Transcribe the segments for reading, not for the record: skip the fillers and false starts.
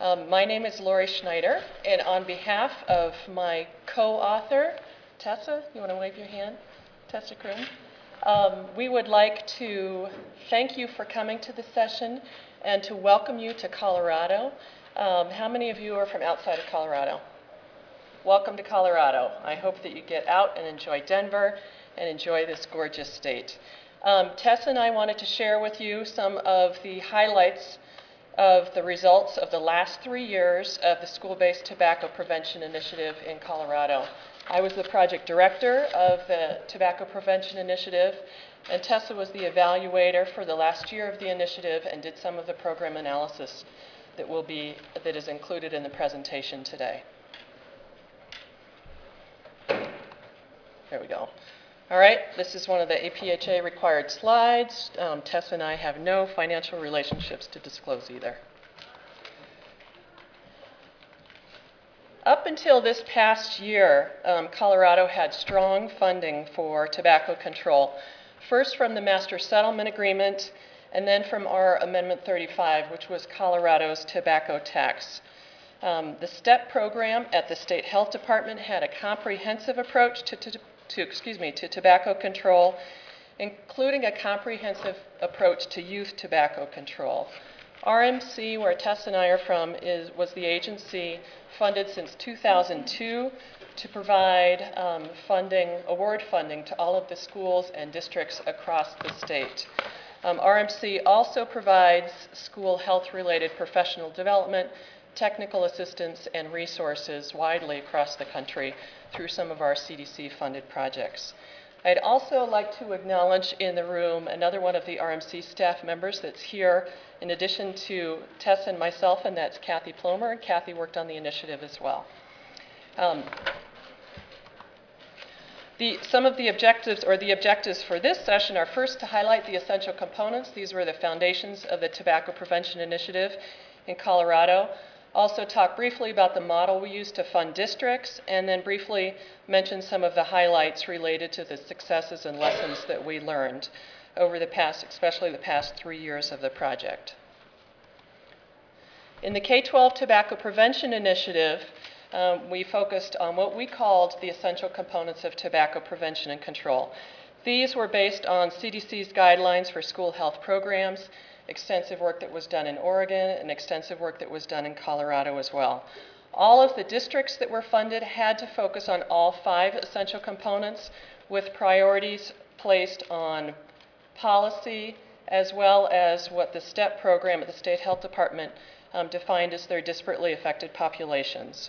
My name is Lori Schneider, and on behalf of my co-author, Tessa, you want to wave your hand? Tessa Krum. We would like to thank you for coming to the session and to welcome you to Colorado. How many of you are from outside of Colorado? Welcome to Colorado. I hope that you get out and enjoy Denver and enjoy this gorgeous state. Tessa and I wanted to share with you some of the highlights of the results of the last 3 years of the School-Based Tobacco Prevention Initiative in Colorado. I was the project director of the Tobacco Prevention Initiative, and Tessa was the evaluator for the last year of the initiative and did some of the program analysis that is included in the presentation today. There we go. All right, this is one of the APHA required slides. Tessa and I have no financial relationships to disclose either. Up until this past year, Colorado had strong funding for tobacco control, first from the Master Settlement Agreement, and then from our Amendment 35, which was Colorado's tobacco tax. The STEP program at the State Health Department had a comprehensive approach to tobacco control, including a comprehensive approach to youth tobacco control. RMC, where Tess and I are from, was the agency funded since 2002 to provide award funding to all of the schools and districts across the state. RMC also provides school health-related professional development, technical assistance, and resources widely across the country through some of our CDC-funded projects. I'd also like to acknowledge in the room another one of the RMC staff members that's here, in addition to Tess and myself, and that's Kathy Plomer. Kathy worked on the initiative as well. Some of the objectives for this session are first to highlight the essential components. These were the foundations of the Tobacco Prevention Initiative in Colorado. Also talk briefly about the model we use to fund districts, and then briefly mention some of the highlights related to the successes and lessons that we learned over especially the past 3 years of the project. In the K-12 Tobacco Prevention Initiative, we focused on what we called the essential components of tobacco prevention and control. These were based on CDC's guidelines for school health programs, extensive work that was done in Oregon, and extensive work that was done in Colorado as well. All of the districts that were funded had to focus on all 5 essential components, with priorities placed on policy as well as what the STEP program at the State Health Department defined as their disparately affected populations.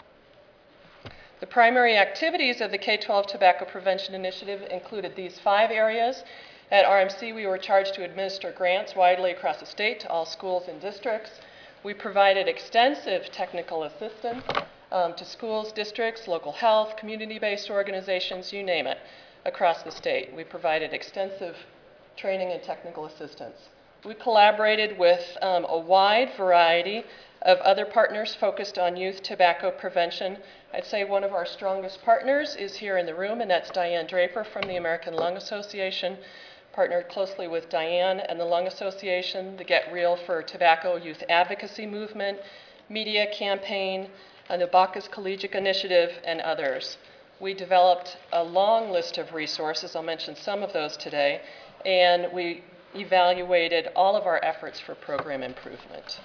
The primary activities of the K-12 Tobacco Prevention Initiative included these 5 areas. At RMC, we were charged to administer grants widely across the state to all schools and districts. We provided extensive technical assistance to schools, districts, local health, community-based organizations, you name it, across the state. We provided extensive training and technical assistance. We collaborated with a wide variety of other partners focused on youth tobacco prevention. I'd say one of our strongest partners is here in the room, and that's Diane Draper from the American Lung Association. Partnered closely with Diane and the Lung Association, the Get Real for Tobacco Youth Advocacy Movement, Media Campaign, and the Bacchus Collegiate Initiative, and others. We developed a long list of resources, I'll mention some of those today, and we evaluated all of our efforts for program improvement.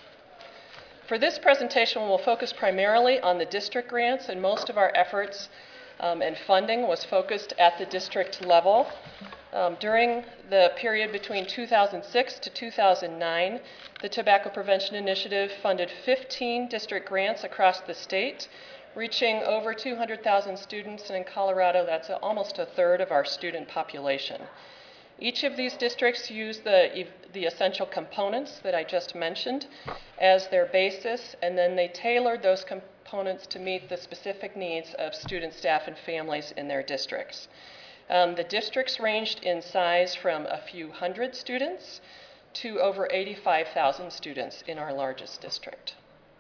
For this presentation, we'll focus primarily on the district grants, and most of our efforts and funding was focused at the district level. During the period between 2006 to 2009, the Tobacco Prevention Initiative funded 15 district grants across the state, reaching over 200,000 students, and in Colorado, that's almost a third of our student population. Each of these districts used the essential components that I just mentioned as their basis, and then they tailored those components to meet the specific needs of students, staff, and families in their districts. The districts ranged in size from a few hundred students to over 85,000 students in our largest district.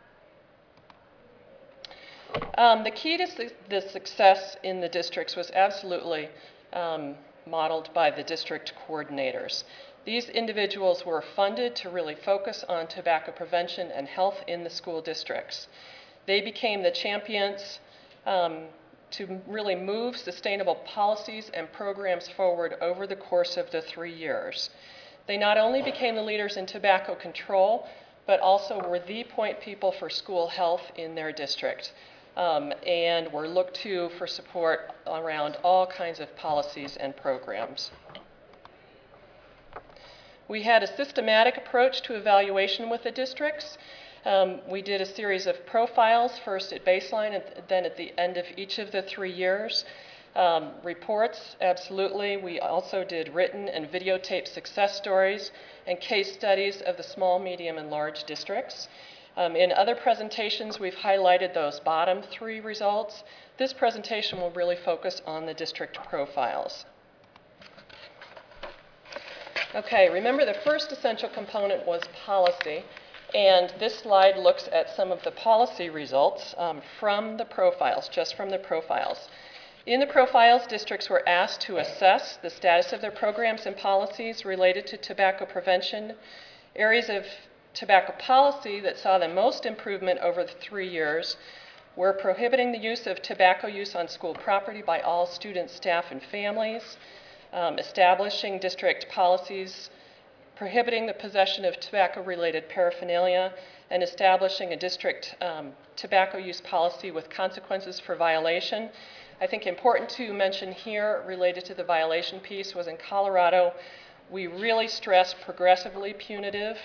The key to the success in the districts was absolutely modeled by the district coordinators. These individuals were funded to really focus on tobacco prevention and health in the school districts. They became the champions to really move sustainable policies and programs forward over the course of the 3 years. They not only became the leaders in tobacco control, but also were the point people for school health in their district, and were looked to for support around all kinds of policies and programs. We had a systematic approach to evaluation with the districts. We did a series of profiles, first at baseline and then at the end of each of the 3 years. Reports, absolutely. We also did written and videotaped success stories and case studies of the small, medium, and large districts. In other presentations, we've highlighted those bottom 3 results. This presentation will really focus on the district profiles. Okay, remember the first essential component was policy, and this slide looks at some of the policy results from the profiles, just from the profiles. In the profiles, districts were asked to assess the status of their programs and policies related to tobacco prevention. Areas of tobacco policy that saw the most improvement over the 3 years were prohibiting the use of tobacco use on school property by all students, staff, and families, establishing district policies prohibiting the possession of tobacco-related paraphernalia, and establishing a district tobacco use policy with consequences for violation. I think important to mention here related to the violation piece was in Colorado, we really stressed progressively punitive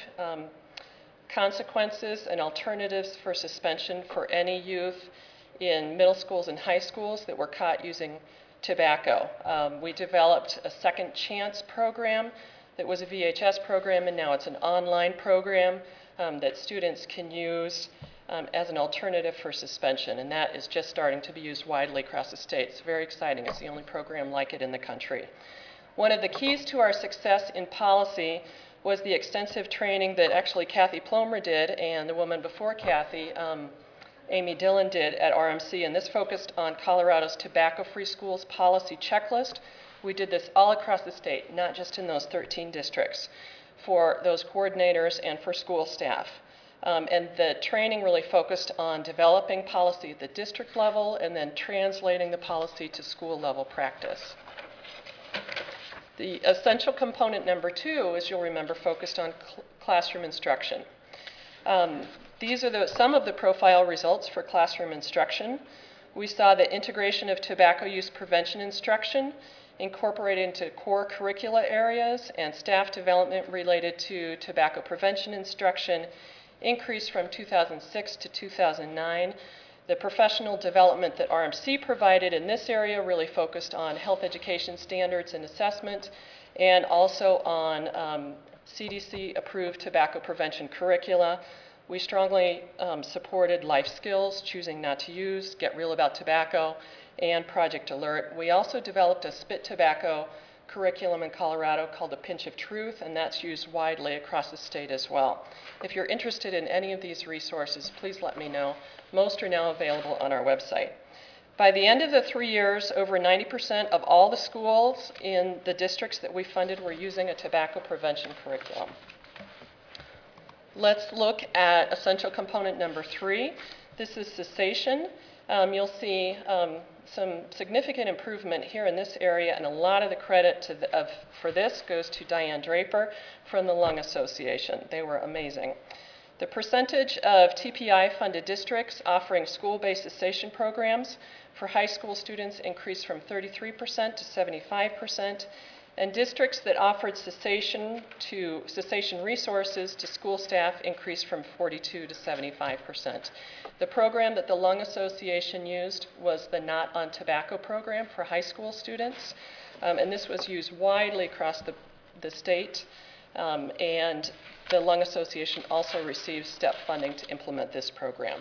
consequences and alternatives for suspension for any youth in middle schools and high schools that were caught using tobacco. We developed a second chance program that was a VHS program, and now it's an online program that students can use as an alternative for suspension, and that is just starting to be used widely across the state. It's very exciting. It's the only program like it in the country. One of the keys to our success in policy was the extensive training that actually Kathy Plomer did, and the woman before Kathy, Amy Dillon, did at RMC, and this focused on Colorado's tobacco-free schools policy checklist. We did this all across the state, not just in those 13 districts, for those coordinators and for school staff. And the training really focused on developing policy at the district level and then translating the policy to school level practice. The essential component number 2, as you'll remember, focused on classroom instruction. These are some of the profile results for classroom instruction. We saw the integration of tobacco use prevention instruction incorporated into core curricula areas and staff development related to tobacco prevention instruction increased from 2006 to 2009. The professional development that RMC provided in this area really focused on health education standards and assessment, and also on CDC-approved tobacco prevention curricula. We strongly supported life skills, choosing not to use, get real about tobacco, and Project Alert. We also developed a spit tobacco curriculum in Colorado called A Pinch of Truth, and that's used widely across the state as well. If you're interested in any of these resources, please let me know. Most are now available on our website. By the end of the 3 years, over 90% of all the schools in the districts that we funded were using a tobacco prevention curriculum. Let's look at essential component number 3. This is cessation. You'll see some significant improvement here in this area, and a lot of the credit for this goes to Diane Draper from the Lung Association. They were amazing. The percentage of TPI-funded districts offering school-based cessation programs for high school students increased from 33% to 75%, and districts that offered cessation resources to school staff increased from 42 to 75%. The program that the Lung Association used was the Not on Tobacco program for high school students, and this was used widely across the state, and the Lung Association also received STEP funding to implement this program.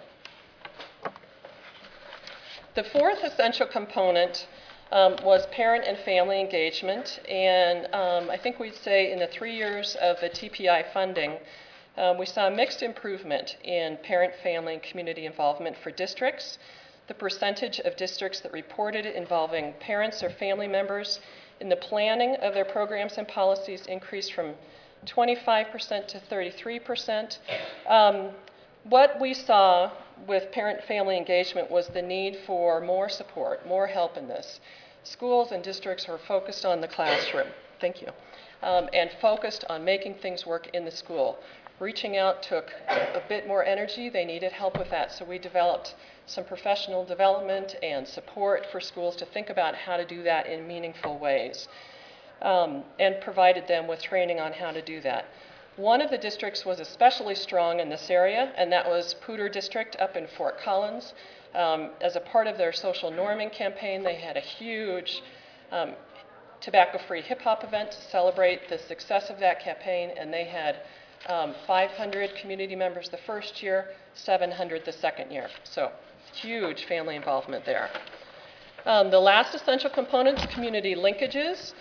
The fourth essential component was parent and family engagement, and I think we'd say in the 3 years of the TPI funding, we saw a mixed improvement in parent, family, and community involvement for districts. The percentage of districts that reported involving parents or family members in the planning of their programs and policies increased from 25% to 33%. What we saw with parent-family engagement was the need for more support, more help in this. Schools and districts were focused on the classroom, thank you, and focused on making things work in the school. Reaching out took a bit more energy. They needed help with that, so we developed some professional development and support for schools to think about how to do that in meaningful ways, and provided them with training on how to do that. One of the districts was especially strong in this area, and that was Poudre District up in Fort Collins. As a part of their social norming campaign, they had a huge tobacco-free hip-hop event to celebrate the success of that campaign, and they had 500 community members the first year, 700 the second year. So huge family involvement there. The last essential component is community linkages.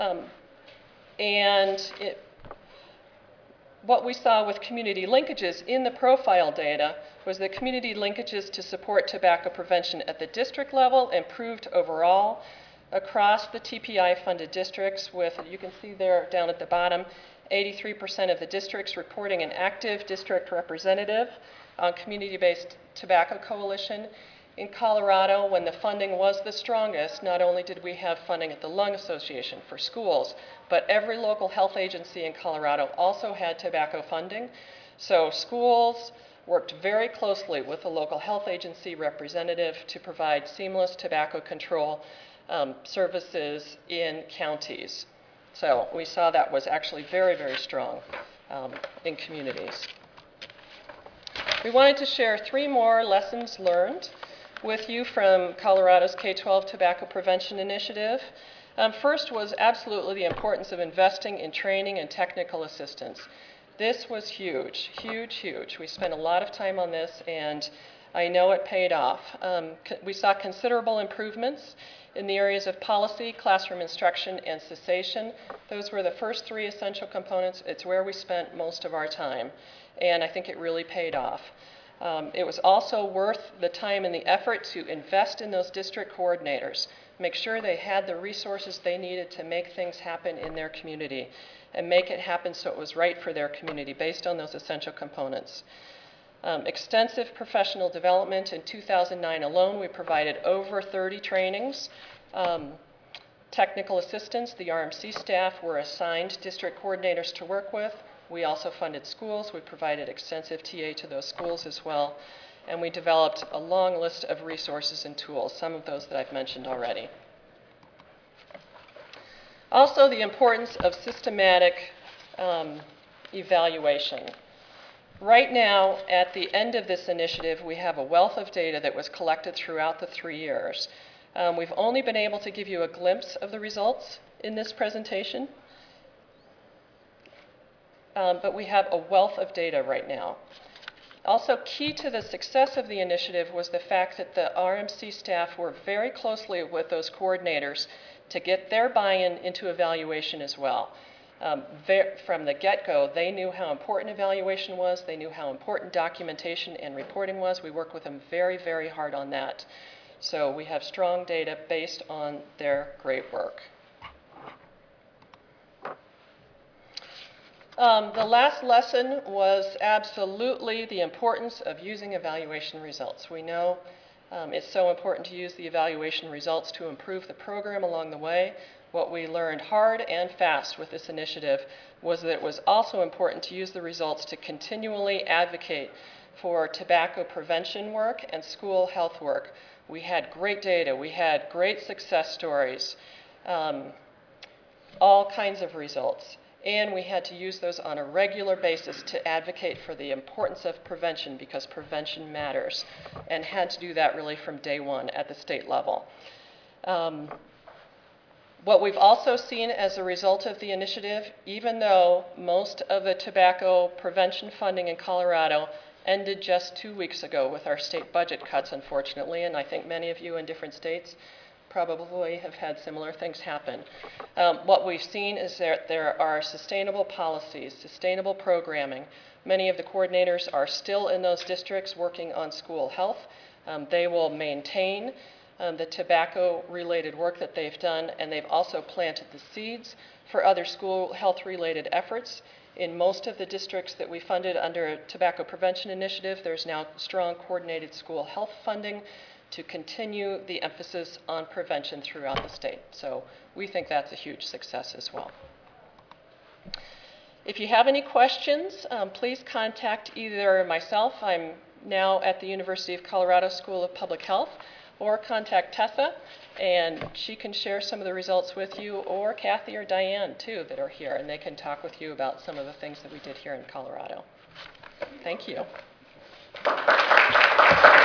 What we saw with community linkages in the profile data was that community linkages to support tobacco prevention at the district level improved overall across the TPI-funded districts with, you can see there down at the bottom, 83% of the districts reporting an active district representative on community-based tobacco coalition. In Colorado, when the funding was the strongest, not only did we have funding at the Lung Association for schools, but every local health agency in Colorado also had tobacco funding. So schools worked very closely with the local health agency representative to provide seamless tobacco control services in counties. So we saw that was actually very, very strong in communities. We wanted to share 3 more lessons learned with you from Colorado's K-12 Tobacco Prevention Initiative. First was absolutely the importance of investing in training and technical assistance. This was huge, huge, huge. We spent a lot of time on this, and I know it paid off. We saw considerable improvements in the areas of policy, classroom instruction, and cessation. Those were the first 3 essential components. It's where we spent most of our time, and I think it really paid off. It was also worth the time and the effort to invest in those district coordinators, make sure they had the resources they needed to make things happen in their community, and make it happen so it was right for their community based on those essential components. Extensive professional development. In 2009 alone, we provided over 30 trainings. Technical assistance, the RMC staff were assigned district coordinators to work with. We also funded schools. We provided extensive TA to those schools as well. And we developed a long list of resources and tools, some of those that I've mentioned already. Also, the importance of systematic evaluation. Right now, at the end of this initiative, we have a wealth of data that was collected throughout the 3 years. We've only been able to give you a glimpse of the results in this presentation. But we have a wealth of data right now. Also, key to the success of the initiative was the fact that the RMC staff worked very closely with those coordinators to get their buy-in into evaluation as well. From the get-go, they knew how important evaluation was. They knew how important documentation and reporting was. We worked with them very, very hard on that. So we have strong data based on their great work. The last lesson was absolutely the importance of using evaluation results. We know it's so important to use the evaluation results to improve the program along the way. What we learned hard and fast with this initiative was that it was also important to use the results to continually advocate for tobacco prevention work and school health work. We had great data. We had great success stories, all kinds of results. And we had to use those on a regular basis to advocate for the importance of prevention, because prevention matters, and had to do that really from day one at the state level. What we've also seen as a result of the initiative, even though most of the tobacco prevention funding in Colorado ended just 2 weeks ago with our state budget cuts, unfortunately, and I think many of you in different states probably have had similar things happen. What we've seen is that there are sustainable policies, sustainable programming. Many of the coordinators are still in those districts working on school health. They will maintain the tobacco-related work that they've done, and they've also planted the seeds for other school health-related efforts. In most of the districts that we funded under a tobacco prevention initiative, there's now strong coordinated school health funding to continue the emphasis on prevention throughout the state. So we think that's a huge success as well. If you have any questions, please contact either myself, I'm now at the University of Colorado School of Public Health, or contact Tessa, and she can share some of the results with you, or Kathy or Diane, too, that are here, and they can talk with you about some of the things that we did here in Colorado. Thank you.